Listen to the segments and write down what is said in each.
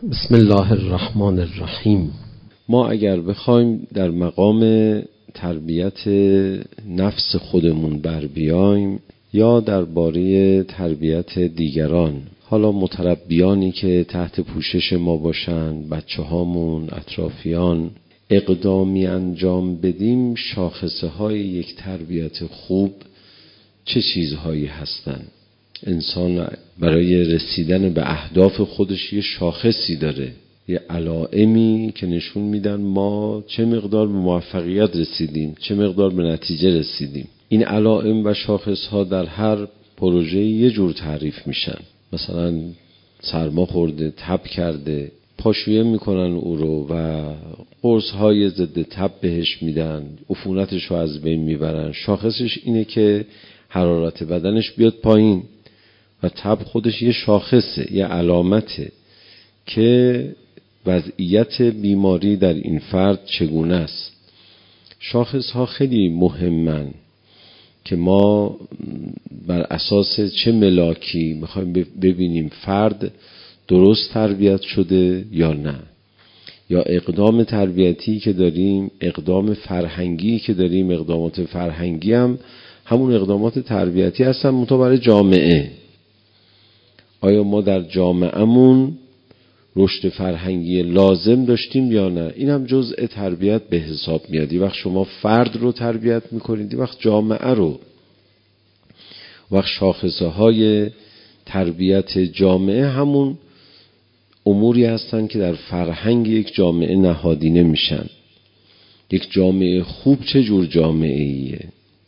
بسم الله الرحمن الرحیم. ما اگر بخوایم در مقام تربیت نفس خودمون بر بیایم یا درباره تربیت دیگران، حالا متربیانی که تحت پوشش ما باشن، بچه هامون، اطرافیان، اقدامی انجام بدیم، شاخصه های یک تربیت خوب چه چیزهایی هستند؟ انسان برای رسیدن به اهداف خودش یه شاخصی داره، یه علائمی که نشون میدن ما چه مقدار به موفقیت رسیدیم، چه مقدار به نتیجه رسیدیم. این علائم و شاخصها در هر پروژه یه جور تعریف میشن. مثلا سرما خورده، تب کرده، پاشویه میکنن او رو و قرص‌های ضد تب بهش میدن، عفونتش رو از بین میبرن. شاخصش اینه که حرارت بدنش بیاد پایین و تب خودش یه شاخصه، یه علامته که وضعیت بیماری در این فرد چگونه است. شاخص ها خیلی مهمن که ما بر اساس چه ملاکی میخوایم ببینیم فرد درست تربیت شده یا نه، یا اقدام تربیتی که داریم، اقدام فرهنگی که داریم. اقدامات فرهنگی هم همون اقدامات تربیتی هستن منتها برای جامعه. آیا ما در جامعهمون رشد فرهنگی لازم داشتیم یا نه؟ این هم جزء تربیت به حساب میاد. یه وقت شما فرد رو تربیت میکنید، یه وقت جامعه رو. وقت شاخصه های تربیت جامعه همون اموری هستن که در فرهنگ یک جامعه نهادینه میشن. یک جامعه خوب چه جور جامعه ایه؟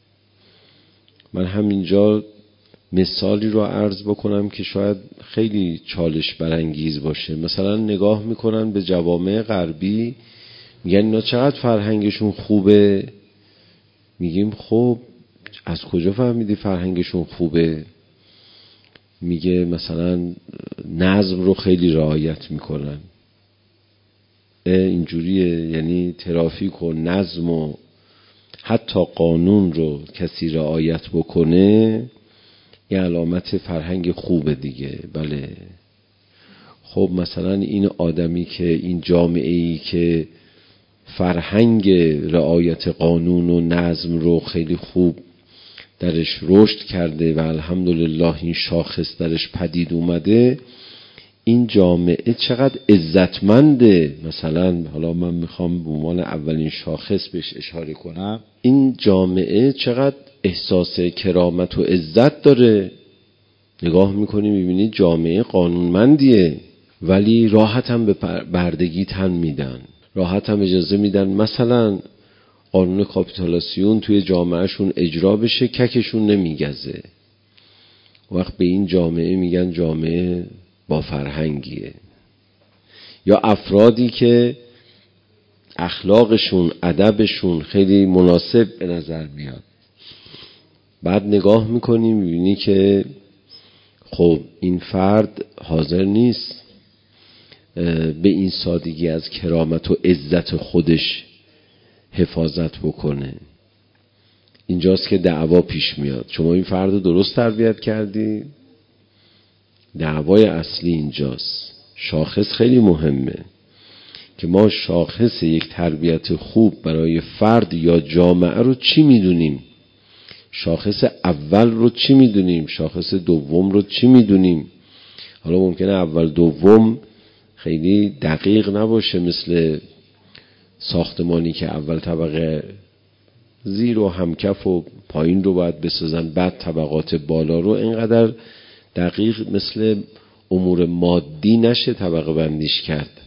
من همینجا مثالی رو عرض بکنم که شاید خیلی چالش برانگیز باشه. مثلا نگاه میکنن به جوامع غربی، میگن اینا چقدر فرهنگشون خوبه. میگیم خب از کجا فهمیدی فرهنگشون خوبه؟ میگه مثلا نظم رو خیلی رعایت میکنن. اینجوریه، یعنی ترافیک و نظم و حتی قانون رو کسی رعایت بکنه یه علامت فرهنگ خوبه دیگه. بله. خب مثلا این آدمی که، این جامعه‌ای که فرهنگ رعایت قانون و نظم رو خیلی خوب درش رشد کرده و الحمدلله این شاخص درش پدید اومده، این جامعه چقدر عزتمنده. مثلا حالا من میخوام به عنوان اولین شاخص بهش اشاره کنم، این جامعه چقدر احساس کرامت و عزت داره. نگاه میکنی میبینی جامعه قانونمندیه، ولی راحت هم به بردگی تن میدن، راحت هم اجازه میدن مثلا قانون کاپیتولاسیون توی جامعهشون اجرا بشه، ککشون نمیگزه. وقت به این جامعه میگن جامعه با فرهنگیه. یا افرادی که اخلاقشون، ادبشون خیلی مناسب به نظر میاد، بعد نگاه میکنی میبینی که خب این فرد حاضر نیست به این سادگی از کرامت و عزت خودش حفاظت بکنه. اینجاست که دعوا پیش میاد. شما این فرد رو درست تربیت کردی؟ دعوای اصلی اینجاست. شاخص خیلی مهمه که ما شاخص یک تربیت خوب برای فرد یا جامعه رو چی میدونیم؟ شاخص اول رو چی میدونیم؟ شاخص دوم رو چی میدونیم؟ حالا ممکنه اول دوم خیلی دقیق نباشه، مثل ساختمانی که اول طبقه زیر و همکف و پایین رو باید بسازن، بعد طبقات بالا رو اینقدر دقیق مثل امور مادی نشه طبقه بندیش کرد.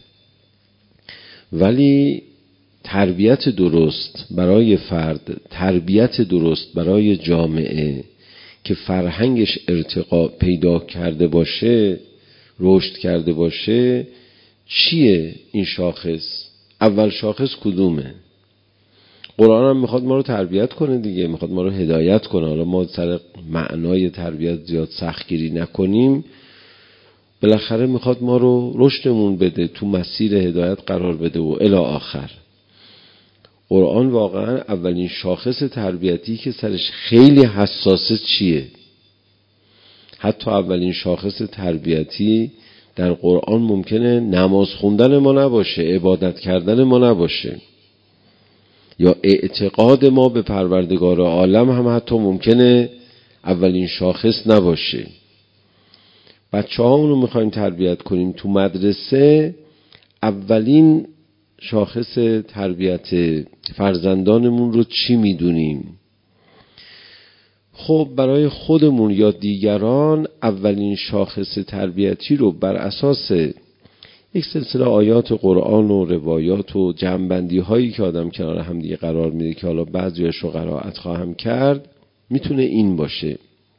ولی تربیت درست برای فرد، تربیت درست برای جامعه که فرهنگش ارتقا پیدا کرده باشه، رشد کرده باشه، چیه این شاخص؟ اول شاخص کدومه؟ قرآن هم میخواد ما رو تربیت کنه دیگه، میخواد ما رو هدایت کنه. حالا ما سر معنای تربیت زیاد سختگیری نکنیم، بالاخره میخواد ما رو رشدمون بده، تو مسیر هدایت قرار بده و الی آخر. قرآن واقعا اولین شاخص تربیتی که سرش خیلی حساسه چیه؟ حتی اولین شاخص تربیتی در قرآن ممکنه نماز خوندن ما نباشه، عبادت کردن ما نباشه، یا اعتقاد ما به پروردگار عالم هم حتی ممکنه اولین شاخص نباشه. بچه ها اونو میخوایم تربیت کنیم تو مدرسه، اولین شاخص تربیت فرزندانمون رو چی میدونیم؟ خب برای خودمون یا دیگران اولین شاخص تربیتی رو بر اساس یک سلسله آیات قرآن و روایات و جمع‌بندی هایی که آدم کنار هم دیگه قرار میده که حالا بعضی‌هاش رو قرائت خواهم کرد، میتونه این باشه: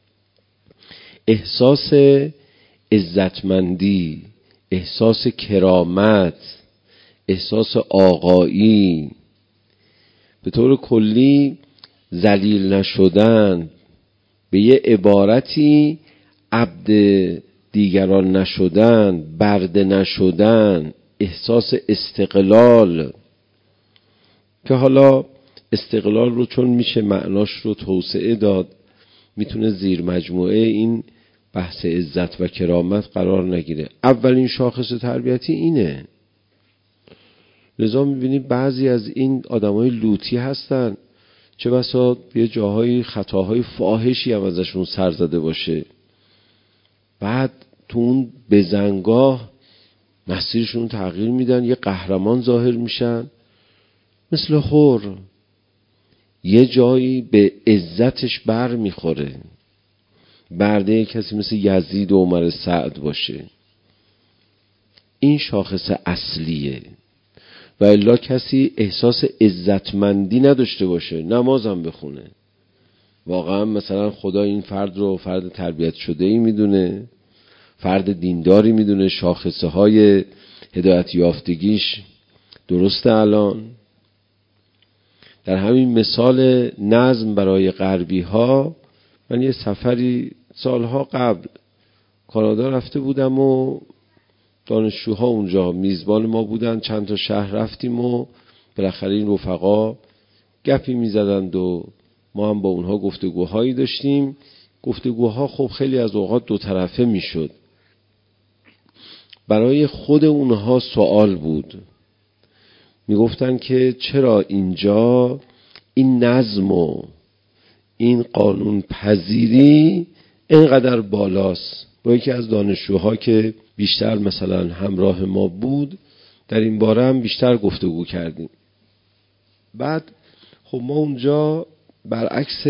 احساس عزتمندی، احساس کرامت، احساس آقایی، به طور کلی ذلیل نشدن، به یه عبارتی عبد دیگران نشدن، برده نشدن، احساس استقلال، که حالا استقلال رو چون میشه معناش رو توسعه داد، میتونه زیر مجموعه این بحث عزت و کرامت قرار نگیره. اولین شاخص تربیتی اینه. لذا میبینید بعضی از این آدمای لوطی هستن، چه بسا یه جاهای خطاهای فاحشی هم ازشون سر زده باشه، بعد تو اون بزنگاه مسیرشون تغییر میدن، یه قهرمان ظاهر میشن، مثل خور یه جایی به عزتش بر میخوره، برده کسی مثل یزید و عمر سعد باشه. این شاخص اصلیه. و الا کسی احساس عزتمندی نداشته باشه، نمازم بخونه، واقعا مثلا خدا این فرد رو فرد تربیت شده ای میدونه، فرد دینداری میدونه، شاخصه های هدایت یافتگیش درسته. الان در همین مثال نظم برای غربی ها، من یه سفری سالها قبل کانادا رفته بودم و دانشجوها اونجا میزبان ما بودن، چند تا شهر رفتیم و بالاخره این رفقا گپی میزدند و ما هم با اونها گفتگوهایی داشتیم. گفتگوها خب خیلی از اوقات دو طرفه میشد. برای خود اونها سوال بود، میگفتن که چرا اینجا این نظم و این قانون پذیری اینقدر بالاست. با یکی از دانشجوها که بیشتر مثلا همراه ما بود در این باره هم بیشتر گفتگو کردیم. بعد خب ما اونجا برعکس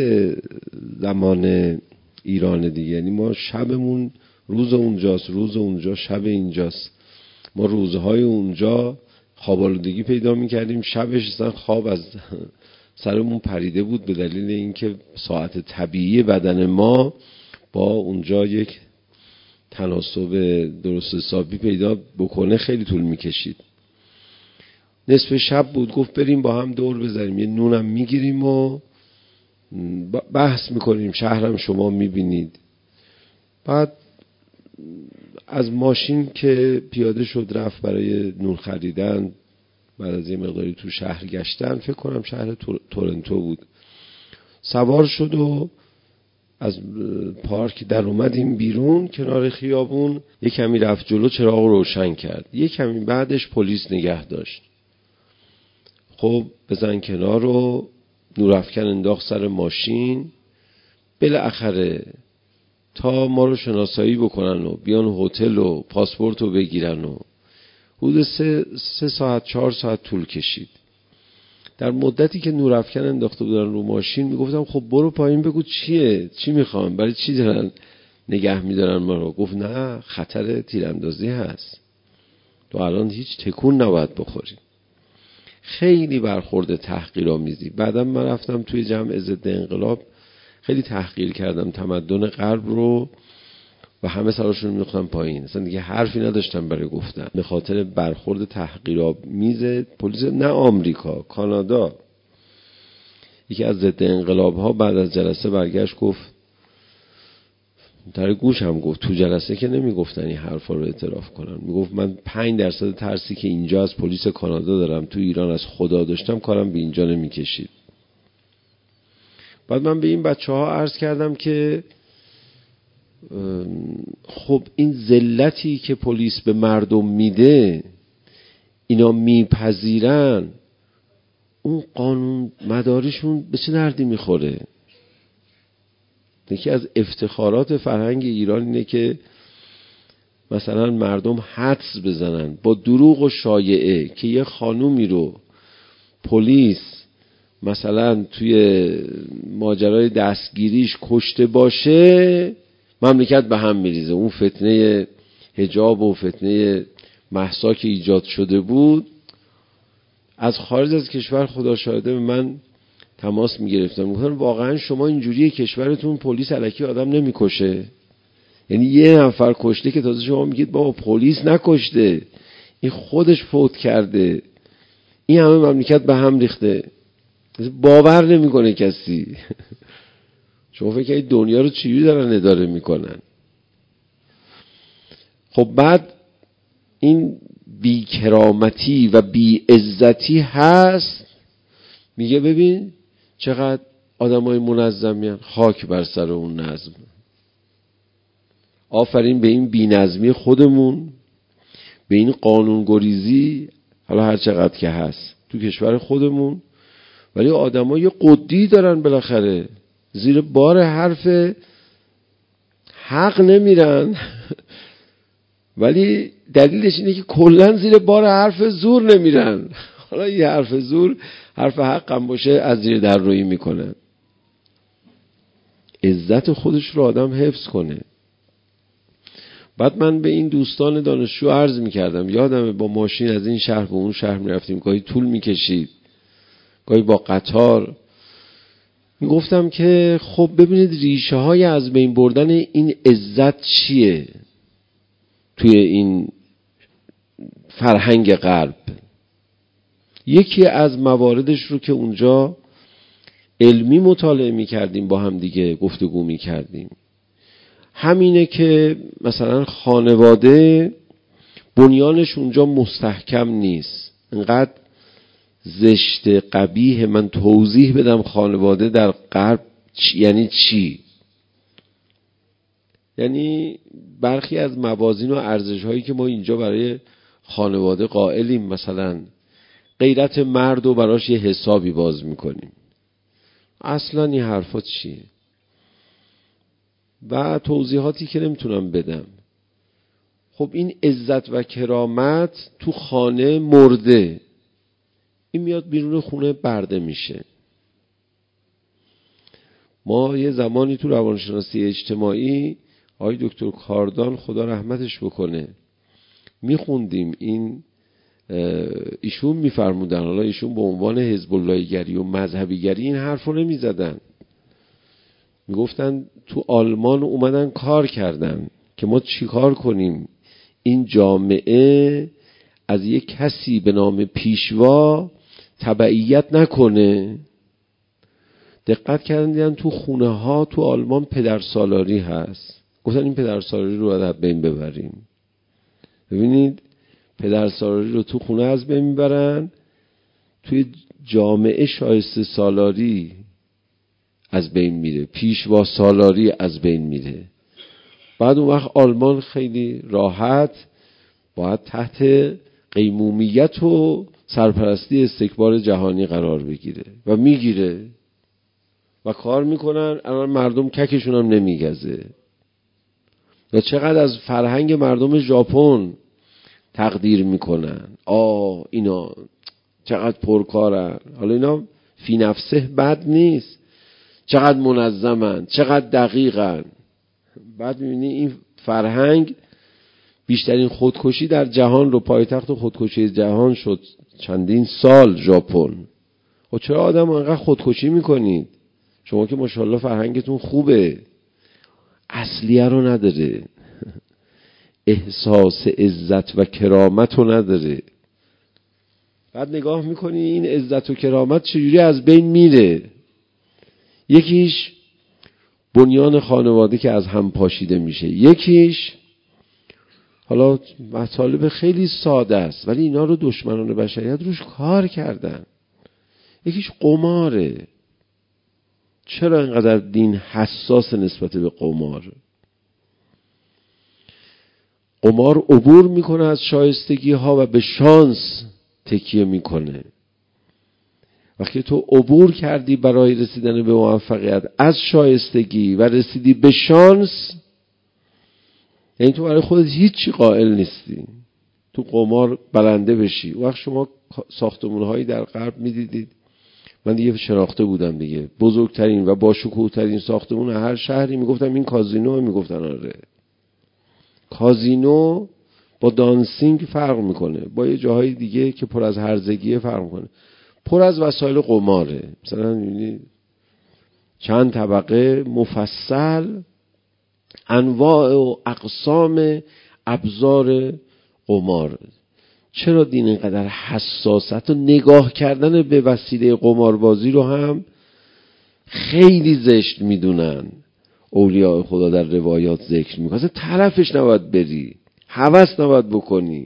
زمان ایران دیگه، یعنی ما شبمون روز اونجاست، روز اونجا شب اینجاست. ما روزهای اونجا خوابالودگی پیدا میکردیم، شبش اصلا خواب از سرمون پریده بود به دلیل اینکه ساعت طبیعی بدن ما با اونجا یک تناسب درست حسابی پیدا بکنه خیلی طول میکشید. نصف شب بود، گفت بریم با هم دور بزنیم، یه نونم میگیریم و بحث میکنیم، شهرم شما میبینید. بعد از ماشین که پیاده شد رفت برای نون خریدن، بعد از یه مقداری تو شهر گشتن، فکر کنم شهر تورنتو بود، سوار شد و از پارک در اومدیم بیرون کنار خیابون. یه کمی رفت جلو، چراغ روشن کرد، یه کمی بعدش پلیس نگه داشت. خب بزن کنار رو نورافکن انداخت سر ماشین. بالاخره تا ما رو شناسایی بکنن و بیان هتل و پاسپورت رو بگیرن و حدود 3 ساعت 4 ساعت طول کشید. در مدتی که نورافکن انداخته بودن رو ماشین میگفتم خب برو پایین بگو چیه، چی میخوام، برای چی دارن نگه میدارن ما رو؟ گفت نه، خطر تیراندازی هست، تو الان هیچ تکون نباید بخوری. خیلی برخورد تحقیرآمیزی. بعدم من رفتم توی جمع ضد انقلاب، خیلی تحقیر کردم تمدن غرب رو و همه سراشون می‌ریختن پایین، اصلا دیگه حرفی نداشتم برای گفتن به خاطر برخورد تحقیرآمیز پلیس. نه آمریکا، کانادا. یکی از ضد انقلاب‌ها بعد از جلسه برگشت گفت، در گوشم گفت، تو جلسه که نمیگفتن این حرفا رو اعتراف کنن، میگفت من 5% ترسی که اینجا از پلیس کانادا دارم تو ایران از خدا داشتم، کارم به اینجا نمیکشید. بعد من به این بچه‌ها عرض کردم که خب این ذلتی که پلیس به مردم میده اینا میپذیرن، اون قانون مدارشون به چه دردی میخوره؟ یکی از افتخارات فرهنگ ایران اینه که مثلا مردم حدس بزنن با دروغ و شایعه که یه خانومی رو پلیس مثلا توی ماجرای دستگیریش کشته باشه، مملکت به هم میریزه. اون فتنه حجاب و فتنه مهسا که ایجاد شده بود، از خارج از کشور خدا شاهده به من تماس میگرفتن، میگفتن واقعا شما اینجوری کشورتون پلیس الکی آدم نمیکشه؟ یعنی یه نفر کشته که تازه شما میگید بابا پلیس نکشته، این خودش فوت کرده، این همه مملکت به هم ریخته، باور نمیکنه کسی. شما فکر کنید دنیا رو چجوری دارن اداره میکنن؟ خب بعد این بی کرامتی و بی عزتی هست. میگه ببین چقدر آدمای منظمیان، خاک بر سر اون نظم. آفرین به این بی نظمی خودمون، به این قانون گریزی، حالا هر چقدر که هست تو کشور خودمون، ولی آدمای یه قدی دارن بالاخره، زیر بار حرف حق نمیرن. ولی دلیلش اینه که کلا زیر بار حرف زور نمیرن. حالا یه حرف زور حرف حق هم باشه از زیر در روی میکنن. عزت خودش رو آدم حفظ کنه. بعد من به این دوستان دانشجو عرض میکردم، یادمه با ماشین از این شهر به اون شهر میرفتیم، گاهی طول میکشید، گاهی با قطار. میگفتم که خب ببینید ریشه های از بین بردن این عزت چیه توی این فرهنگ غرب. یکی از مواردش رو که اونجا علمی مطالعه میکردیم، با هم دیگه گفتگو میکردیم، همینه که مثلا خانواده بنیانش اونجا مستحکم نیست. انقدر زشت قبیح. من توضیح بدم خانواده در غرب یعنی چی؟ یعنی برخی از موازین و ارزش هایی که ما اینجا برای خانواده قائلیم، مثلا غیرت مرد رو براش یه حسابی باز میکنیم. اصلا این حرفا چیه؟ و توضیحاتی که نمیتونم بدم. خب این عزت و کرامت تو خانه مرده، این میاد بیرون خونه برده میشه. ما یه زمانی تو روانشناسی اجتماعی آقای دکتر کاردان خدا رحمتش بکنه میخوندیم، این ایشون میفرمودن، حالا ایشون به عنوان حزب الله گری و مذهبی گری این حرف رو نمیزدن، میگفتن تو آلمان اومدن کار کردن که ما چی کار کنیم این جامعه از یک کسی به نام پیشوا تبعیت نکنه. دقت کردن دیدن تو خونه ها تو آلمان پدرسالاری هست، گفتن این پدرسالاری رو از بین ببریم. ببینید پدرسالاری رو تو خونه از بین میبرن، توی جامعه شایسته سالاری از بین میره، پیشوا سالاری از بین میره. بعد اون وقت آلمان خیلی راحت باید تحت قیمومیت و سرپرستی استکبار جهانی قرار بگیره و میگیره و کار میکنن. الان مردم ککشون هم نمیگزه. و چقدر از فرهنگ مردم ژاپن تقدیر میکنن، اینا چقدر پرکارن، حالا اینا فی نفسه بد نیست، چقدر منظمن، چقدر دقیقن. بعد میبینی این فرهنگ بیشترین خودکشی در جهان رو، پایتخت خودکشی جهان شد چندین سال ژاپن. و چرا آدم انقدر خودکشی میکنید؟ شما که ماشاءالله فرهنگتون خوبه. اصلیه رو نداره، احساس عزت و کرامت رو نداره. بعد نگاه میکنی این عزت و کرامت چجوری از بین میره. یکیش بنیان خانواده که از هم پاشیده میشه، یکیش حالا مطالب خیلی ساده است ولی اینا رو دشمنان بشریت روش کار کردن. یکیش قماره. چرا اینقدر دین حساس نسبت به قمار؟ قمار عبور میکنه از شایستگی ها و به شانس تکیه میکنه. وقتی تو عبور کردی برای رسیدن به موفقیت از شایستگی و رسیدی به شانس، یعنی تو برای خودت هیچی قائل نیستی. تو قمار برنده بشی. وقت شما ساختمان‌هایی در غرب می‌دیدید، من دیگه شناخته بودم دیگه، بزرگترین و با شکوه‌ترین ساختمون هر شهری میگفتم این کازینو، میگفتن آره. کازینو با دانسینگ فرق میکنه، با یه جاهای دیگه که پر از هرزگیه فرق میکنه. پر از وسایل قماره، مثلا می‌بینی چند طبقه مفصل انواع و اقسام ابزار قمار. چرا دین اینقدر حساسیت و نگاه کردن به وسیله قماربازی رو هم خیلی زشت میدونن؟ اولیاء خدا در روایات ذکر میکنه اصلا طرفش نباید بری، هوس نباید بکنی.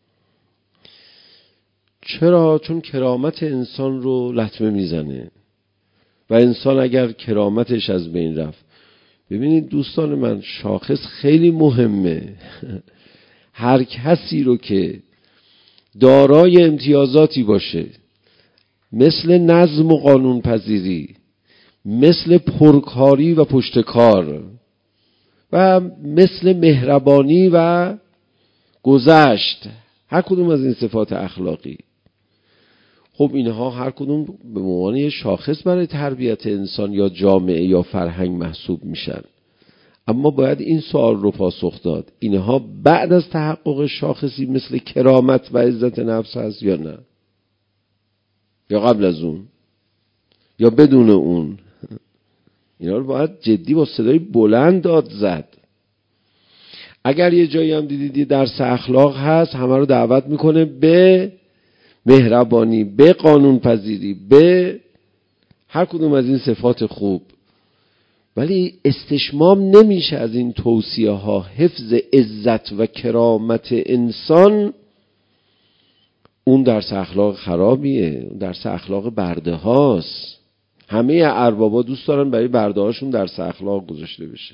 چرا؟ چون کرامت انسان رو لطمه میزنه و انسان اگر کرامتش از بین رفت. ببینید دوستان من، شاخص خیلی مهمه. هر کسی رو که دارای امتیازاتی باشه، مثل نظم و قانون پذیری، مثل پرکاری و پشتکار و مثل مهربانی و گذشت، هر کدوم از این صفات اخلاقی، خب اینها هر کدوم به عنوان شاخص برای تربیت انسان یا جامعه یا فرهنگ محسوب میشن. اما باید این سوال رو پاسخ داد: اینها بعد از تحقق شاخصی مثل کرامت و عزت نفس هست یا نه؟ یا قبل از اون؟ یا بدون اون؟ اینا رو باید جدی با صدای بلند داد زد. اگر یه جایی هم دیدید درس اخلاق هست، همه رو دعوت میکنه به مهربانی، به قانون پذیری، به هر کدوم از این صفات خوب، ولی استشمام نمیشه از این توصیه ها حفظ عزت و کرامت انسان. اون درس اخلاق خرابیه، اون درس اخلاق برده هاست. همه اربابا دوست دارن برای برده هاشون درس اخلاق گذاشته بشه.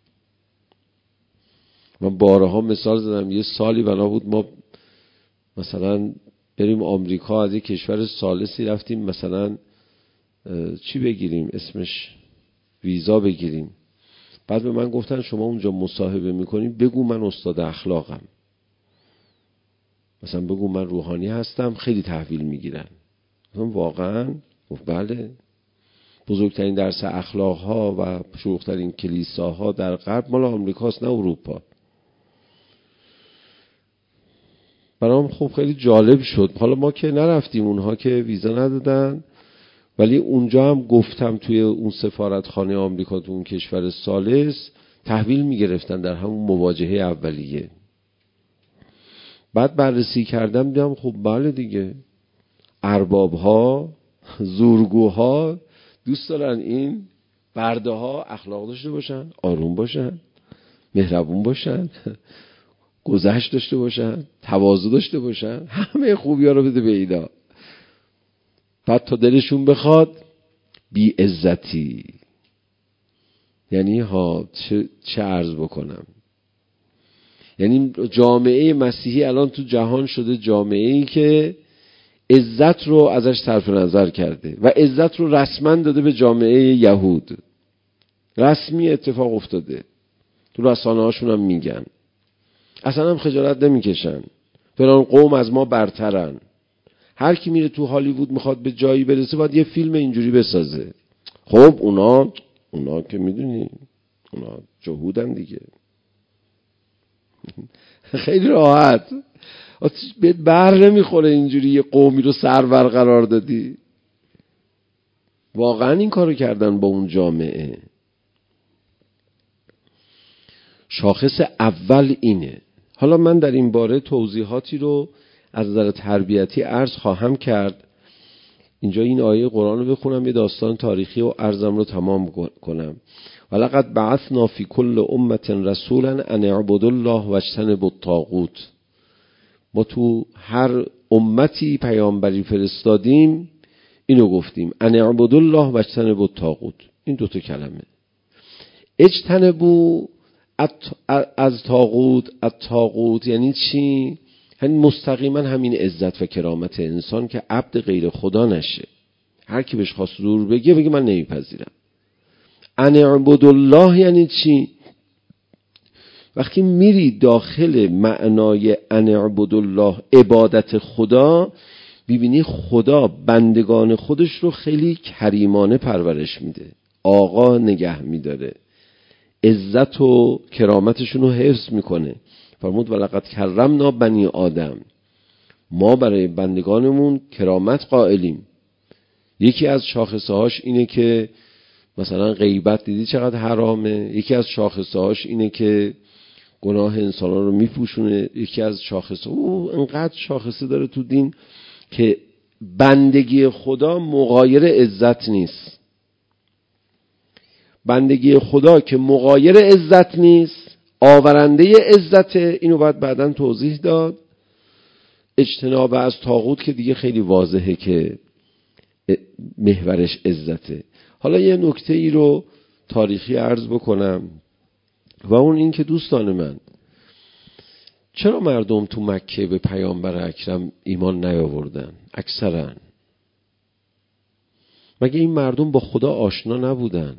من بارها مثال زدم، یه سالی بنا بود ما مثلا بریم آمریکا، از یه کشور ثالثی رفتیم مثلا چی بگیریم اسمش، ویزا بگیریم. بعد به من گفتن شما اونجا مصاحبه میکنیم بگو من استاد اخلاقم، مثلا بگو من روحانی هستم، خیلی تحویل میگیرن. واقعا؟ گفت بله، بزرگترین درس اخلاق ها و شلوغ‌ترین کلیساها در غرب مال آمریکاست، نه اروپا. برام خب خیلی جالب شد. حالا ما که نرفتیم، اونها که ویزا ندادن، ولی اونجا هم گفتم توی اون سفارتخانه آمریکا تو اون کشور ثالث تحویل میگرفتن در همون مواجهه اولیه. بعد بررسی کردم دیدم خب بله دیگه، ارباب‌ها، زورگوها دوست دارن این برده ها اخلاق داشته باشن، آروم باشن، مهربون باشن، گذشت داشته باشن، تواضع داشته باشن، همه خوبی‌ها رو بده به اینا. بعد تا دلشون بخواد بی عزتی، یعنی چه عرض بکنم، یعنی جامعه مسیحی الان تو جهان شده جامعه‌ای که عزت رو ازش صرف نظر کرده و عزت رو رسما داده به جامعه یهود. رسمی اتفاق افتاده، تو رسانه هاشون هم میگن، اصلا هم خجالت نمیکشن، فلان قوم از ما برترن. هر کی میره تو هالیوود میخواد به جایی برسه باید یه فیلم اینجوری بسازه. خب اونا که میدونی اونا جهودن دیگه. خیلی راحت، بهت بر نمیخوره اینجوری یه قومی رو سرور قرار دادی. واقعا این کارو کردن با اون جامعه. شاخص اول اینه. حالا من در این باره توضیحاتی رو از نظر تربیتی عرض خواهم کرد. اینجا این آیه قرآن رو بخونم، یه داستان تاریخی و عرضم رو تمام کنم. ولقد بعثنا فی کل امة رسولا ان اعبدوا الله واجتنبوا الطاغوت. ما تو هر امتی پیامبری فرستادیم، اینو گفتیم ان اعبدوا الله واجتنبوا الطاغوت. این دوتا کلمه. اجتنبوا از طاغوت یعنی چی؟ یعنی مستقیما همین عزت و کرامت انسان که عبد غیر خدا نشه. هر کی بهش خواست دور بگه من نمیپذیرم. ان اعبد الله یعنی چی؟ وقتی میری داخل معنای ان اعبد الله، عبادت خدا، ببینی خدا بندگان خودش رو خیلی کریمانه پرورش میده، آقا نگه میداره، عزت و کرامتشون رو حفظ میکنه. فرمود ولقد کرمنا بنی آدم، ما برای بندگانمون کرامت قائلیم. یکی از شاخصه هاش اینه که مثلا غیبت دیدی چقدر حرامه، یکی از شاخصه هاش اینه که گناه انسانان رو میپوشونه، یکی از شاخصه انقدر شاخصه داره تو دین که بندگی خدا مغایر عزت نیست. بندگی خدا که مغایر عزت نیست، آورنده عزت، اینو باید بعداً توضیح داد. اجتناب از طاغوت که دیگه خیلی واضحه که محورش عزته. حالا یه نکته ای رو تاریخی عرض بکنم و اون این که دوستان من، چرا مردم تو مکه به پیامبر اکرم ایمان نیاوردن؟ اکثرا مگه این مردم با خدا آشنا نبودن؟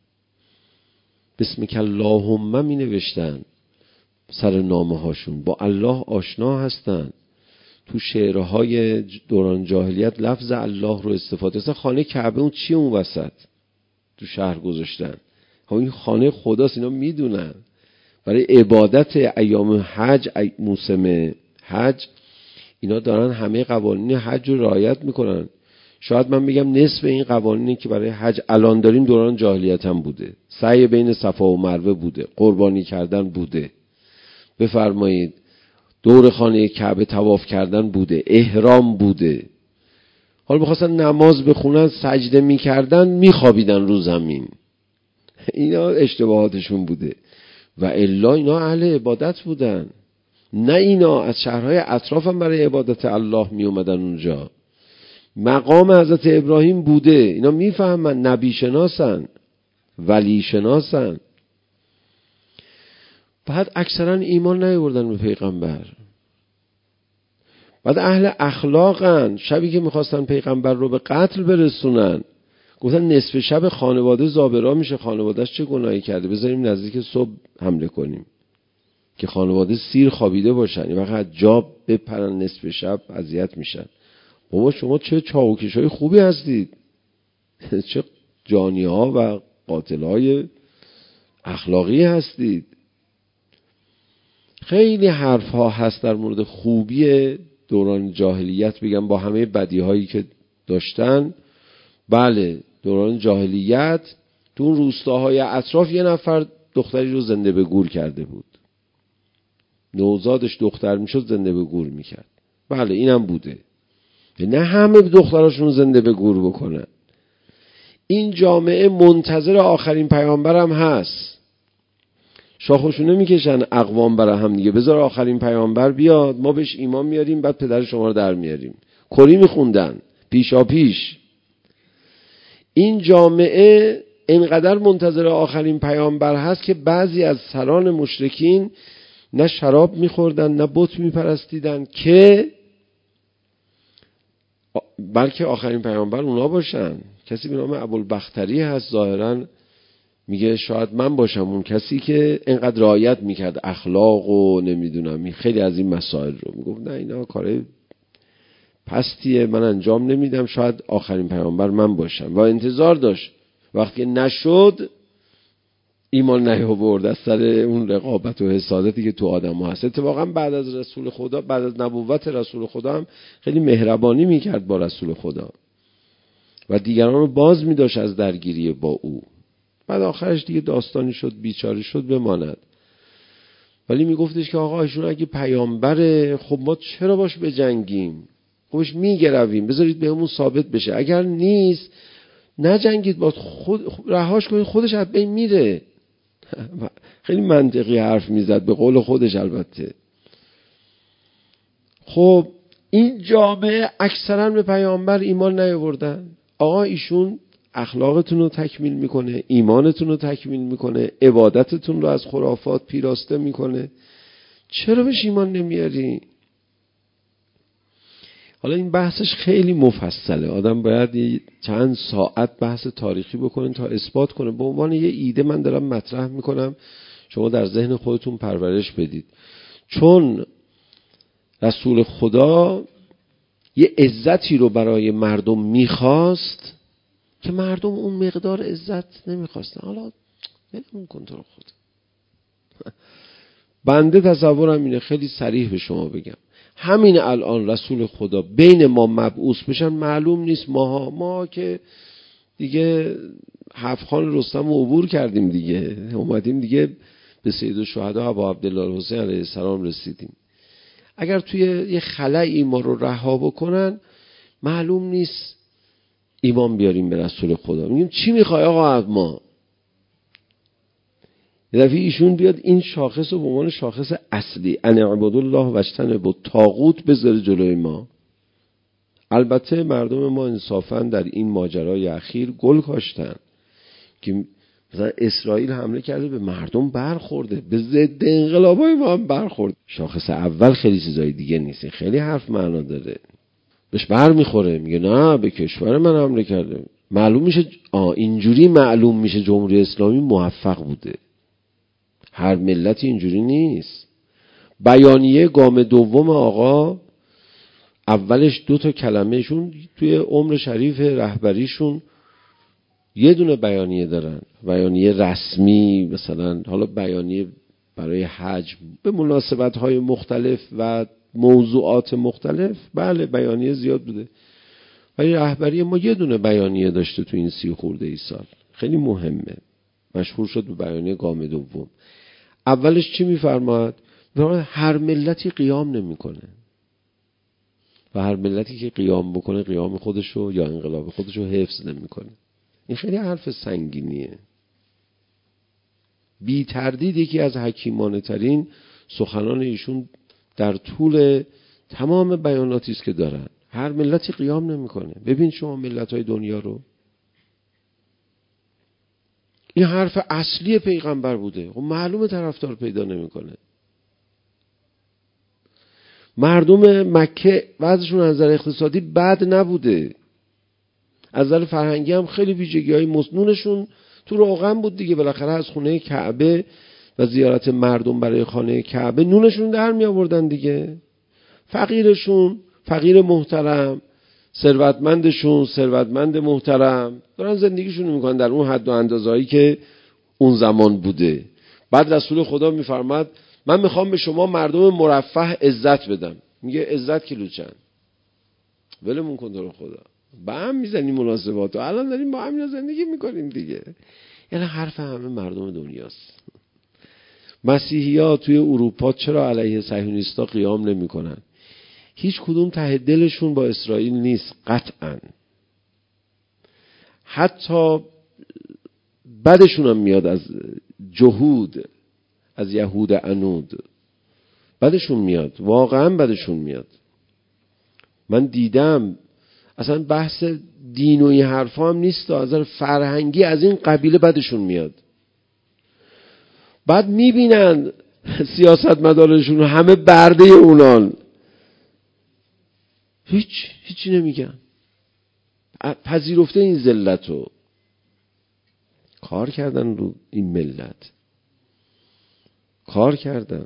بسمک اللهم می نوشتن سر نامه هاشون، با الله آشنا هستن. تو شعرهای دوران جاهلیت لفظ الله رو استفاده، مثلا خانه کعبه اون چیه اون وسط تو شهر گذاشتن؟ این خانه خداست، اینا میدونن. برای عبادت ایام حج، موسم حج، اینا دارن همه قوانین حج رو رعایت میکنن. شاید من بگم نصف این قوانینی که برای حج الان داریم دوران جاهلیت هم بوده. سعی بین صفا و مروه بوده، قربانی کردن بوده، بفرمایید دور خانه کعبه طواف کردن بوده، احرام بوده. حالا بخواستن نماز بخونن، سجده میکردن، میخوابیدن رو زمین. اینا اشتباهاتشون بوده و الا اینا اهل عبادت بودن. نه اینا از شهرهای اطراف هم برای عبادت الله می اومدن اونجا. مقام حضرت ابراهیم بوده، اینا میفهمن، نبی شناسن، ولی شناسن. بعد اکثرا ایمان نیاوردن به پیغمبر. بعد اهل اخلاقن، شبی که میخواستن پیغمبر رو به قتل برسونن گفتن نصف شب خانواده زابرا میشه، خانوادهش چه گناهی کرده، بذاریم نزدیک صبح حمله کنیم که خانواده سیر خوابیده باشن، این وقت جا بپرن نصف شب اذیت میشن. بابا شما چه چاوکشای خوبی هستید، چه جانی ها و قاتل های اخلاقی هستید. خیلی حرف ها هست در مورد خوبی دوران جاهلیت، بگم با همه بدی هایی که داشتن. بله دوران جاهلیت تو اون روستاهای اطراف یه نفر دختری رو زنده به گور کرده بود، نوزادش دختر میشد زنده به گور میکرد. بله اینم بوده، نه همه دختراشون زنده به گور بکنن. این جامعه منتظر آخرین پیامبرم هست، شاخشونه میکشن اقوام برای هم دیگه، بذار آخرین پیامبر بیاد ما بهش ایمان میاریم بعد پدر شما رو در میاریم. کری میخوندن پیشا پیش. این جامعه اینقدر منتظر آخرین پیامبر هست که بعضی از سران مشرکین نه شراب میخوردن نه بت میپرستیدن که بلکه آخرین پیامبر اونا باشن. کسی به نام ابوالبختری هست، ظاهرا میگه شاید من باشم اون کسی که اینقدر رعایت میکرد اخلاق و نمیدونم خیلی از این مسائل رو. میگفت نه اینا کار پستیه، من انجام نمیدم، شاید آخرین پیامبر من باشم. و انتظار داشت، وقتی نشد ایمان نیاورد از سر اون رقابت و حسادتی که تو آدم هست. اتفاقا بعد از رسول خدا، بعد از نبوت رسول خدا هم خیلی مهربانی میکرد با رسول خدا و دیگران رو باز میداشت از درگیری با او. بعد آخرش دیگه داستانی شد، بیچاره شد بماند. ولی میگفتش که آقا ایشون اگه پیامبره خب ما چرا باش بجنگیم، خوش میگرویم، بذارید بهمون ثابت بشه. اگر نیست نجنگید، با خود رهاش کنید، خودش از بین میره. خیلی منطقی حرف میزد به قول خودش البته. خب این جامعه اکثرا به پیامبر ایمان نیاوردن. آقا ایشون اخلاقتون رو تکمیل میکنه، ایمانتون رو تکمیل میکنه، عبادتتون رو از خرافات پیراسته میکنه. چرا بهش ایمان نمیاری؟ حالا این بحثش خیلی مفصله، آدم باید چند ساعت بحث تاریخی بکنه تا اثبات کنه. به عنوان یه ایده من دارم مطرح میکنم، شما در ذهن خودتون پرورش بدید. چون رسول خدا یه عزتی رو برای مردم میخواست که مردم اون مقدار عزت نمیخواستن. حالا نمون کن تو رو خود. بنده تصورم اینه، خیلی صریح به شما بگم، همین الان رسول خدا بین ما مبعوث بشن معلوم نیست. ما که دیگه هفت‌خان رستم رو عبور کردیم دیگه، اومدیم دیگه به سید الشهدا ابا عبدالله الحسین علیه السلام رسیدیم. اگر توی یه خلایی ما رو رها بکنن معلوم نیست ایمان بیاریم به رسول خدا. میگیم چی میخوای آقا از ما؟ یه دفعه ایشون بیاد این شاخص رو به عنوان شاخص اصلی ان اعبدوا الله واجتنبوا الطاغوت بذاره جلوی ما. البته مردم ما انصافا در این ماجرای اخیر گل کاشتن که مثلا اسرائیل حمله کرده به مردم برخورده، به ضد انقلابای ما هم برخورد. شاخص اول خیلی چیزای دیگه نیست، خیلی حرف معنا داره، بهش بر میخوره، میگه نه به کشور من حمله کرده. معلوم میشه اینجوری معلوم میشه جمهوری اسلامی موفق بوده. هر ملتی اینجوری نیست. بیانیه گام دوم آقا اولش 2 کلمهشون توی عمر شریف رهبریشون یه دونه بیانیه دارن، بیانیه رسمی، مثلا حالا بیانیه برای حج به مناسبت‌های مختلف و موضوعات مختلف، بله بیانیه زیاد بوده، ولی رهبری ما یه دونه بیانیه داشته تو این 30 خورده ای سال. خیلی مهمه، مشهور شد به بیانیه گام دوم. اولش چی میفرماد؟ هر ملتی قیام نمیکنه و هر ملتی که قیام بکنه قیام خودشو یا انقلاب خودشو حفظ نمیکنه. این خیلی حرف سنگینیه. بی تردید یکی از حکیمانه ترین سخنان ایشون در طول تمام بیاناتی است که دارن. هر ملتی قیام نمیکنه. ببین شما ملت‌های دنیا رو، این حرف اصلی پیغمبر بوده، خب معلومه طرفدار پیدا نمیکنه. مردم مکه وضعشون از نظر اقتصادی بد نبوده، از نظر فرهنگی هم خیلی ویژگی‌های مسنونشون تو روغن بود دیگه. بالاخره از خونه کعبه و زیارت مردم برای خانه کعبه نونشون در می آوردن دیگه. فقیرشون فقیر محترم، ثروتمندشون ثروتمند محترم، دارن زندگیشون میکنن در اون حد و اندازه‌ای که اون زمان بوده. بعد رسول خدا میفرماد من میخوام به شما مردم مرفه عزت بدم. میگه عزت کیلو چند؟ ولمون کن تو رو خدا، با هم میزنیم مناسبات و الان داریم با هم زندگی میکنیم دیگه. یعنی حرف همه مردم دنیاست. مسیحی‌ها توی اروپا چرا علیه صهیونیست‌ها قیام نمی‌کنن؟ هیچ کدوم ته دلشون با اسرائیل نیست قطعاً. حتی بدشون هم میاد از جهود، از یهود عنود بدشون میاد، واقعاً بدشون میاد. من دیدم اصلا بحث دین و این حرفا هم نیست، از نظر فرهنگی از این قبیله بدشون میاد. بعد میبینن سیاستمدارشون همه برده اونان، هیچی نمیگن، پذیرفته این ذلتو. کار کردن رو این ملت، کار کردن.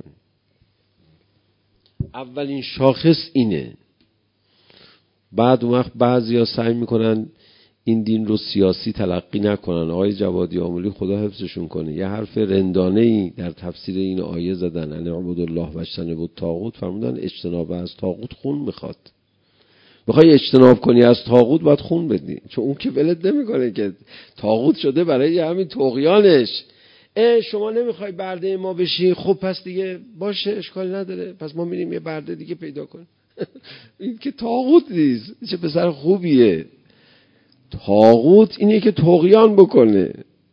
اولین شاخص اینه. بعد اون وقت بعضیا سعی میکنن این دین رو سیاسی تلقی نکنن. آقای جوادی آملی خدا حفظشون کنه یه حرف رندانه‌ای در تفسیر این آیه زدن، ان اعبدوا الله واجتنبوا الطاغوت، فرمودن اجتناب از طاغوت خون میخواد. میخوای اجتناب کنی از طاغوت باید خون بدی، چون اون که ولت نمیکنه که طاغوت شده برای همین طغیانش. شما نمیخوای برده ما بشی، خب پس دیگه باشه اشکالی نداره، پس ما میریم یه برده دیگه پیدا کنیم. این که طاغوت نیست، چه پسر خوبیه. طاغوت اینه که طغیان بکنه،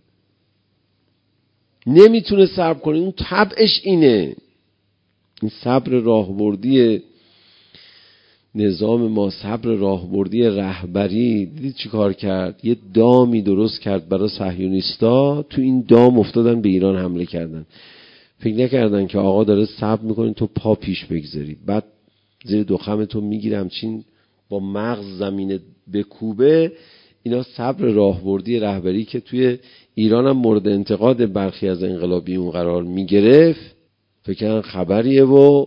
نمیتونه صبر کنه، اون طبعش اینه. این صبر راهبردی نظام ما صبر راهبردی رهبری، دیدید چی کار کرد؟ یه دامی درست کرد برای صهیونیستا، تو این دام افتادن به ایران حمله کردن. فکر نکردن که آقا داره صبر میکنین تو پا پیش بگذاری، بعد زیر دخمتو میگیره همچین با مغز زمینه بکوبه. اینا صبر راهبردی رهبری که توی ایران هم مورد انتقاد برخی از انقلابیون قرار میگرفت، فکر کردن خبریه و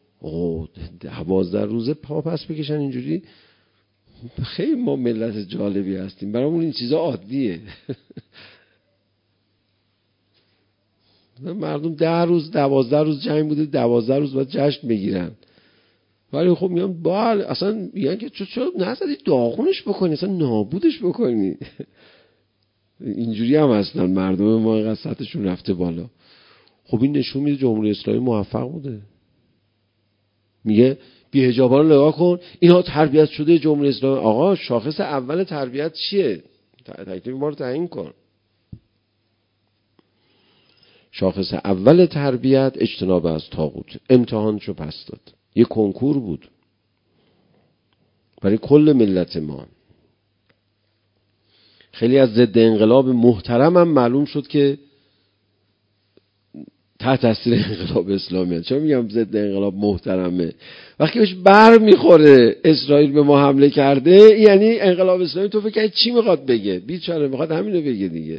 12 روزه پا پس بکشن اینجوری. خیلی ما ملت جالبی هستیم، برامون این چیزا عادیه. مردم 10 روز 12 روز جنگ بوده، 12 روز باید جشن بگیرن، ولی خب میگم بله، اصلا میگن که چرا نزدی داغونش بکنی، اصلا نابودش بکنی. اینجوری هم هستن مردم ما، اینقدر سطحشون رفته بالا. خب این نشون میده جمهوری اسلامی موفق بوده. میگه بی‌حجابا رو نگاه کن، اینا تربیت شده جمهوری اسلامی. آقا شاخص اول تربیت چیه؟ تکلیف ما رو تعیین کن. شاخص اول تربیت اجتناب از طاغوت. امتحانشو پس داد، یه کنکور بود برای کل ملت ما. خیلی از ضد انقلاب محترم هم معلوم شد که تحت تاثیر انقلاب اسلامی هست. چرا میگم ضد انقلاب محترمه؟ وقتی بهش بر میخوره اسرائیل به ما حمله کرده، یعنی انقلاب اسلامی تو فکر چی میخواد بگه؟ بیچاره میخواد همینو بگه دیگه.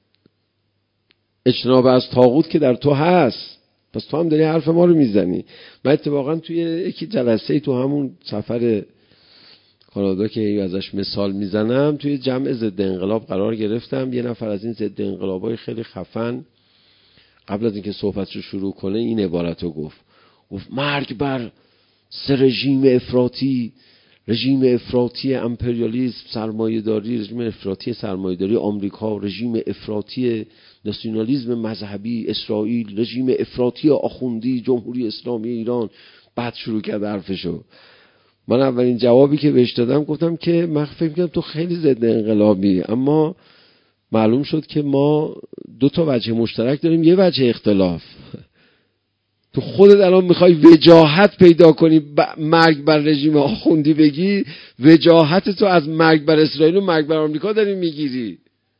اجتناب از طاغوت که در تو هست، پس تو هم داری حرف ما رو میزنی. من اتفاقا توی یکی جلسه تو همون سفر کانادا که ازش مثال میزنم، توی جمع ضد انقلاب قرار گرفتم. یه نفر از این ضد انقلابای خیلی خفن قبل از اینکه صحبتشو شروع کنه این عبارتو گفت مرگ بر رژیم افراطی، رژیم افراطی امپریالیسم سرمایه‌داری، رژیم افراطی سرمایه‌داری آمریکا، رژیم افراطی ناسیونالیسم مذهبی اسرائیل، رژیم افراطی آخوندی جمهوری اسلامی ایران. بعد شروع کرد حرفشو. من اولین جوابی که بهش دادم گفتم که من فکر می‌کنم تو خیلی ضد انقلابی، اما معلوم شد که ما 2 تا وجه مشترک داریم، یه وجه اختلاف. تو خودت الان میخوای وجاهت پیدا کنی مرگ بر رژیم آخوندی بگی، وجاهت تو از مرگ بر اسرائیل و مرگ بر آمریکا داری میگیری.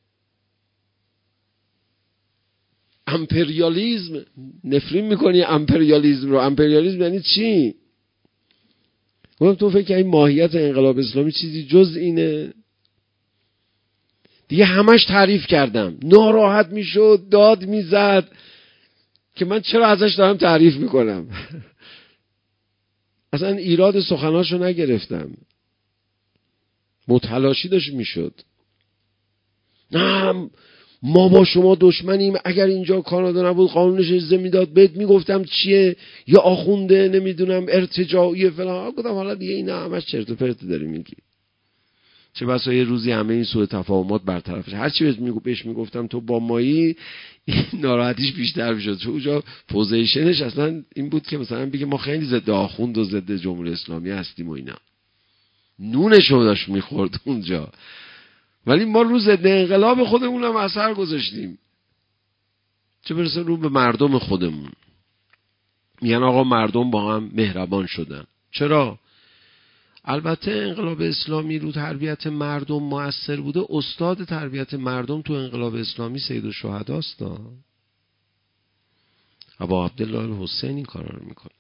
امپریالیسم نفرین میکنی امپریالیسم رو. امپریالیسم یعنی چی؟ گفتم تو فکر کنی ماهیت انقلاب اسلامی چیزی جز اینه؟ دیگه همش تعریف کردم، ناراحت میشد، داد میزد که من چرا ازش دارم تعریف میکنم. اصلا ایراد سخناشو نگرفتم، متلاشی داشت میشد. نه ما با شما دشمنیم، اگر اینجا کانادا نبود قانونش اجازه میداد بهت میگفتم چیه، یا آخونده نمیدونم ارتجاعی فلان. گفتم حالا دیگه اینا همش چرت و پرت داری میگی. چه بسا یه روزی همه این سوء تفاهمات برطرفش. هر چی بهش میگفتم تو با مایی، ناراحتیش بیشتر میشد. چون اونجا پوزیشنش اصلا این بود که مثلا بگه ما خیلی ضد آخوند و ضد جمهوری اسلامی هستیم و اینا. نونشو داشت میخورد اونجا. ولی ما رو ضد انقلاب خودمون هم اثر گذاشتیم، چه برسه رو به مردم خودمون. میگن آقا مردم با هم مهربان شدن. چرا؟ البته انقلاب اسلامی رو تربیت مردم مؤثر بوده. استاد تربیت مردم تو انقلاب اسلامی سید الشهدا است. ابا عبدالله الحسین این کارا رو میکنه.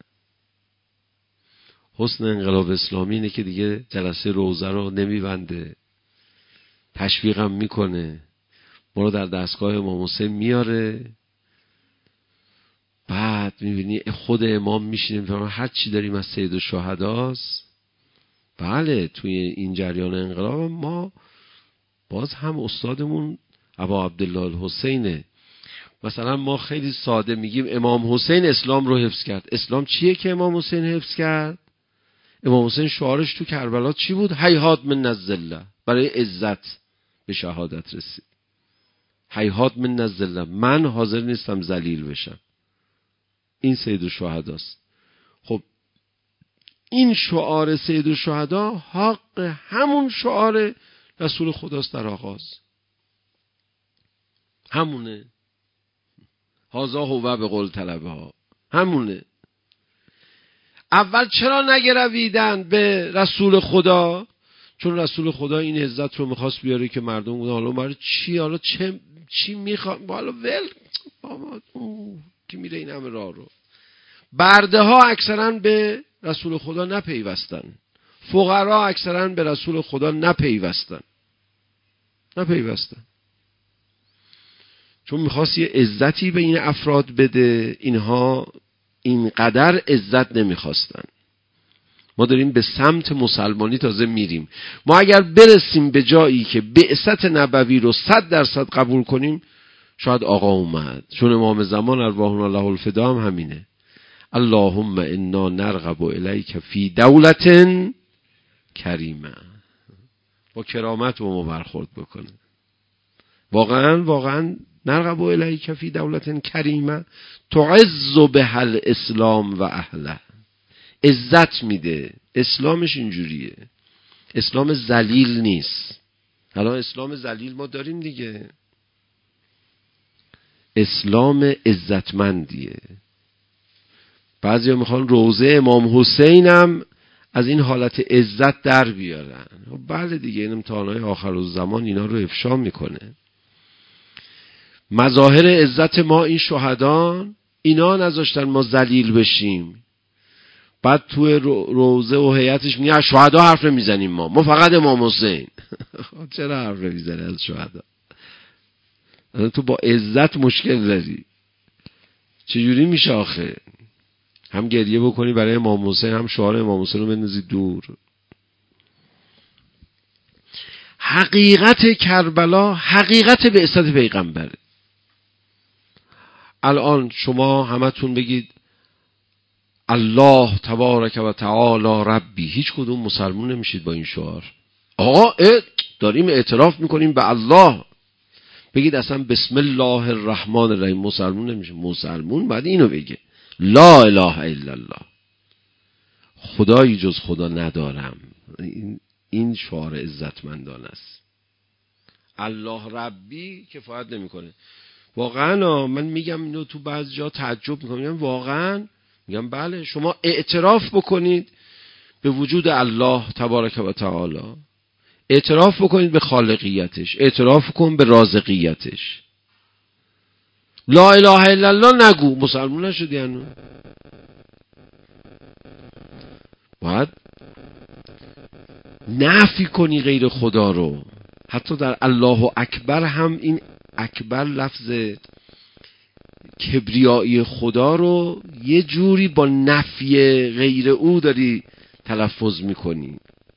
حسن انقلاب اسلامی اینه که دیگه جلسه روزه رو نمیبنده، تشویقم میکنه، ما رو در دستگاه امام حسین میاره. بعد میبینی خود امام میشینه هر چی داریم از سید الشهداست. بله توی این جریان انقلاب ما باز هم استادمون ابا عبدالله الحسینه. مثلا ما خیلی ساده میگیم امام حسین اسلام رو حفظ کرد. اسلام چیه که امام حسین حفظ کرد؟ امام حسین شعارش تو کربلا چی بود؟ هیهات من الذله، برای عزت به شهادت رسید. هیهات من الذله، من حاضر نیستم ذلیل بشم. این سید الشهداست. خب این شعار سید الشهدا حق همون شعار رسول خداست در آغاز. همونه. هازا هو به قول طلبه ها. همونه. اول چرا نگرویدن به رسول خدا؟ چون رسول خدا این عزت رو میخواست بیاره که مردم بودن حالا برای چی، حالا چی میخواد، حالا ول بابا کی میره این همه راه رو. برده ها اکثرا به رسول خدا نپیوستن، فقرا اکثرا به رسول خدا نپیوستن، چون میخواست یه عزتی به این افراد بده، اینها اینقدر عزت نمیخواستن. ما داریم به سمت مسلمانی تازه میریم. ما اگر برسیم به جایی که بعثت نبوی رو 100% قبول کنیم، شاید آقا اومد. چون امام زمان ارواحنا له الفدا هم همینه، اللهم انا نرغب الیک فی دولت کریمه، با کرامت با ما برخورد بکنه. واقعا نرغب الیک فی دولت کریمه تعز بها الاسلام و اهله، عزت میده. اسلامش اینجوریه، اسلام ذلیل نیست. حالا اسلام ذلیل ما داریم دیگه، اسلام عزتمندیه. بعضیا میخوان روضه امام حسین هم از این حالت عزت در بیارن. بله دیگه، این امتحانهای آخرالزمان اینا رو افشا میکنه. مظاهر عزت ما این شهدان، اینا نذاشتن ما ذلیل بشیم. بعد توی روضه و هیئتش میگه از شهدا حرف نمیزنیم، ما فقط امام حسین. چرا حرف نمیزنی از شهدا؟ تو با عزت مشکل داری، چجوری میشه آخه؟ هم گریه بکنی برای امام حسین، هم شعار امام حسین رو بندازی دور. حقیقت کربلا حقیقت بعثت پیغمبره. الان شما همتون بگید الله تبارک و تعالی ربی، هیچ کدوم مسلمون نمیشید با این شعار. آقا داریم اعتراف میکنیم به الله. بگید اصلا بسم الله الرحمن الرحیم، مسلمون نمیشه. مسلمون بعد اینو بگه لا اله الا الله، خدایی جز خدا ندارم. این شعار عزتمندانه است. الله ربی کفایت نمیکنه. واقعا من میگم اینو تو بعض جا تعجب میکنم، واقعا میگم بله، شما اعتراف بکنید به وجود الله تبارک و تعالی، اعتراف بکنید به خالقیتش، اعتراف کن به رازقیتش. لا اله الا الله نگو، مسلمان نشدی هنوز. باید نفی کنی غیر خدا رو. حتی در الله اکبر هم این اکبر لفظ کبریایی خدا رو یه جوری با نفی غیر او داری تلفظ میکنی.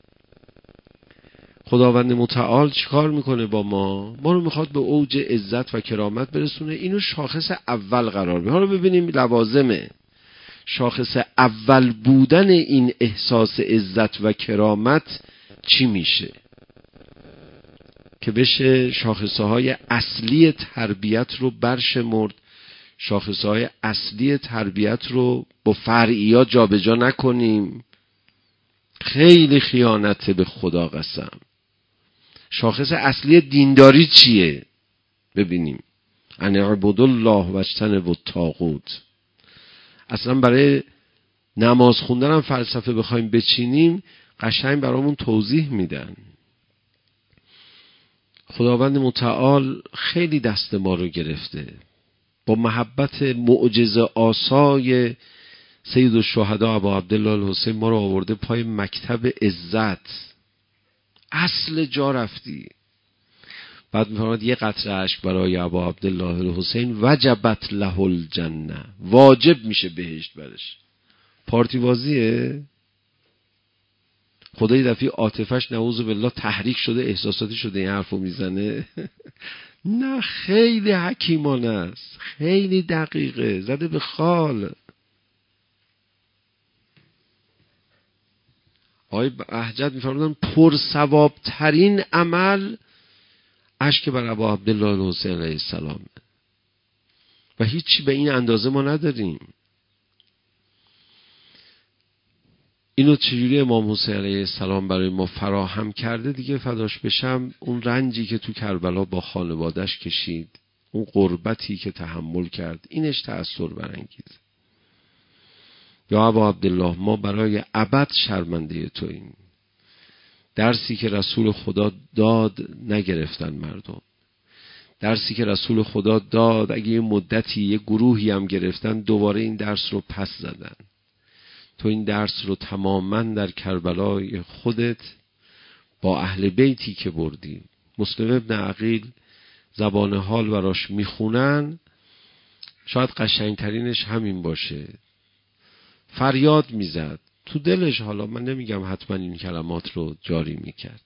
خداوند متعال چیکار میکنه با ما؟ ما رو میخواد به اوج عزت و کرامت برسونه، اینو شاخص اول قرار بده. حالا ببینیم لوازمه شاخص اول بودن این احساس عزت و کرامت چی میشه که بشه شاخصه های اصلی تربیت رو برشمرد. شاخصه های اصلی تربیت رو با فرعیات جا به جا نکنیم، خیلی خیانت به خدا قسم. شاخص اصلی دینداری چیه؟ ببینیم ان اعبدوا الله واجتنبوا الطاغوت. اصلا برای نماز خوندن هم فلسفه بخوایم بچینیم قشنگ برامون توضیح میدن. خداوند متعال خیلی دست ما رو گرفته، با محبت معجزه آسای سید الشهدا ابا عبدالله الحسین ما رو آورده پای مکتب عزت. اصل جا رفتی. بعد میفرماد یه قطره اشک برای ابا عبدالله الحسین وجبت له الجنه، واجب میشه بهشت برش. پارتی بازیه؟ خدای دفعه عاطفش نعوذ بالله تحریک شده، احساساتی شده این حرفو میزنه. نه، خیلی حکیمانه است، خیلی دقیقه، زده به خال. آقای بهجت میفرمودن پر ثواب ترین عمل اشک بر ابا عبدالله الحسین علیه السلام و هیچی به این اندازه ما نداریم. اینو چجوری امام حسین علیه السلام برای ما فراهم کرده دیگه فداش بشم. اون رنجی که تو کربلا با خانوادش کشید، اون غربتی که تحمل کرد، اینش تأثیر برانگیزه. یا ابا عبدالله ما برای ابد شرمنده توییم. درسی که رسول خدا داد نگرفتن مردم. درسی که رسول خدا داد اگه یه مدتی یه گروهی هم گرفتن دوباره این درس رو پس زدن. تو این درس رو تماما در کربلای خودت با اهل بیتی که بردی. مسلم ابن عقیل زبان حال براش میخونن، شاید قشنگترینش همین باشه. فریاد میزد تو دلش، حالا من نمیگم حتما این کلمات رو جاری میکرد.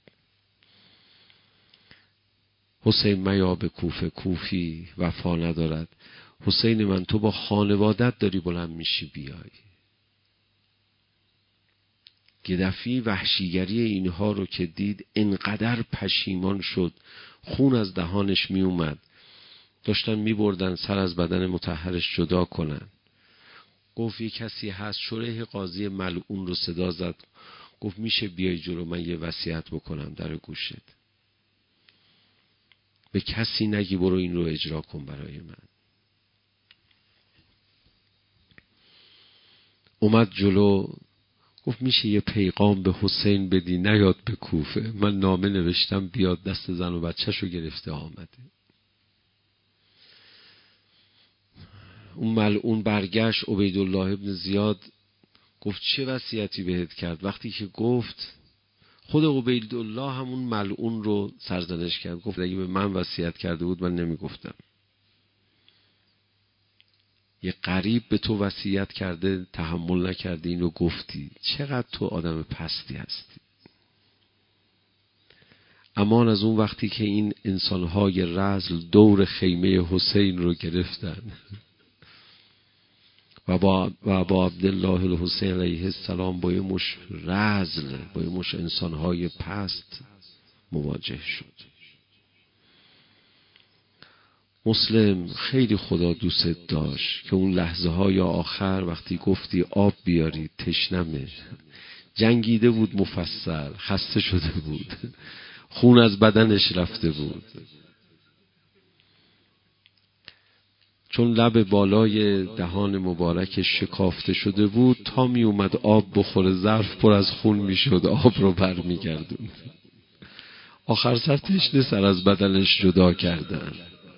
حسین میا به کوفه، کوفی وفا ندارد. حسین من تو با خانوادت داری بلند میشی بیای. گدفی وحشیگری اینها رو که دید انقدر پشیمان شد، خون از دهانش می اومد. داشتن می بردن سر از بدن مطهرش جدا کنن. گفت یه کسی هست، شریح قاضی ملعون رو صدا زد، گفت میشه بیای جلو من یه وصیت بکنم در گوشت. به کسی نگی برو این رو اجرا کن برای من. اومد جلو، گفت میشه یه پیغام به حسین بدی نیاد به کوفه، من نامه نوشتم بیاد، دست زن و بچه‌شو گرفته آمده. اون ملعون برگشت. عبیدالله ابن زیاد گفت چه وصیتی بهت کرد؟ وقتی که گفت، خود عبیدالله همون ملعون رو سرزنش کرد، گفت اگه به من وصیت کرده بود من نمیگفتم. یه غریب به تو وصیت کرده، تحمل نکردی اینو گفتی. چقدر تو آدم پستی هستی. امان از اون وقتی که این انسانهای رذل دور خیمه حسین رو گرفتن و با عبدالله الحسین علیه السلام با یه مش رذل، با یه مش انسانهای پست مواجه شد. مسلم خیلی خدا دوست داشت که اون لحظه های آخر وقتی گفتی آب بیاری تشنمه، جنگیده بود مفصل، خسته شده بود، خون از بدنش رفته بود، چون لب بالای دهان مبارکش شکافته شده بود، تا می اومد آب بخوره ظرف پر از خون می شد، آب رو بر می گردون. آخر سر تشنه سر از بدنش جدا کردن.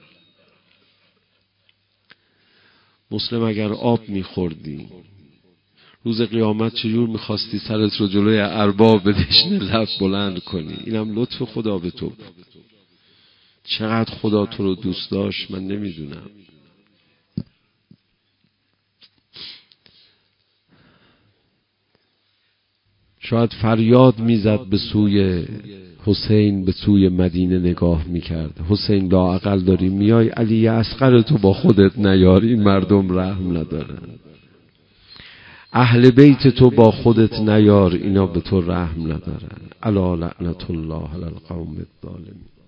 مسلم اگر آب میخوردی روز قیامت چجور میخواستی سرت رو جلوی ارباب به تشنه لب بلند کنی؟ اینم لطف خدا به تو. چقدر خدا تو رو دوست داشت من نمیدونم. شاید فریاد میزد به سوی حسین، به سوی مدینه نگاه میکرد. حسین لااقل داری میای، علی اصغر تو با خودت نیار، این مردم رحم ندارن. اهل بیت تو با خودت نیار، اینا به تو رحم ندارن. الا لعنت الله علی القوم الظالمین.